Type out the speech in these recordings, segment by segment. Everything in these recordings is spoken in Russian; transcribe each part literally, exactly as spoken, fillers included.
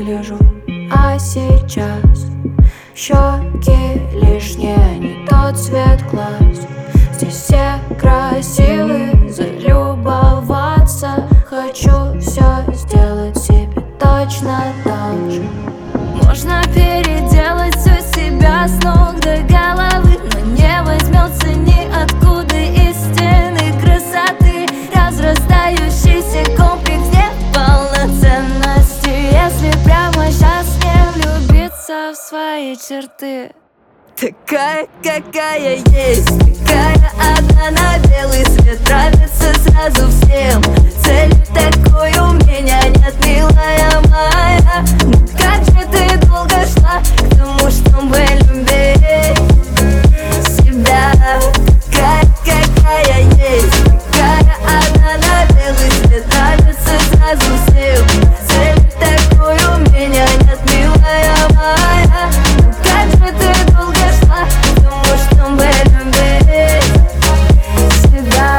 выгляжу. А сейчас щеки лишние, не тот цвет глаз. Здесь все красивые, залюбоваться. Хочу все сделать себе точно так же. Можно переделать все себя с ног до головы, но не возьмется ниоткуда истинной красоты. Разрастающийся комплекс неполноценности, если прямо сейчас не влюбиться в свои черты. Такая, какая есть, такая одна на белый свет, нравится сразу всем. Цели такой у меня нет, милая моя. Но как же ты долго шла к тому, чтобы любить себя? Такая, какая есть, такая одна на белый свет, нравится сразу всем. Цели такой у меня нет, милая моя. Но как же ты долго шла к тому, чтобы любить себя?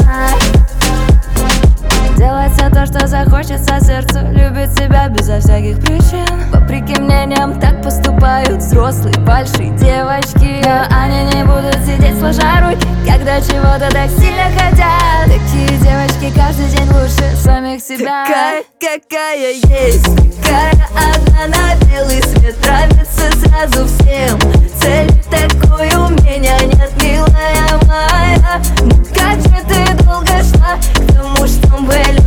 Делать все то, что захочется сердцу, любить себя безо всяких причин. Вопреки мнениям так поступают взрослые большие девочки, но они не будут сидеть сложа руки, когда чего-то так сильно хотят. Такие девочки каждый день лучше самих себя. Такая, какая есть, такая одна на белый свет, нравится сразу всем. Цели такой у меня нет, милая моя. Но как же ты долго шла к тому, чтобы любить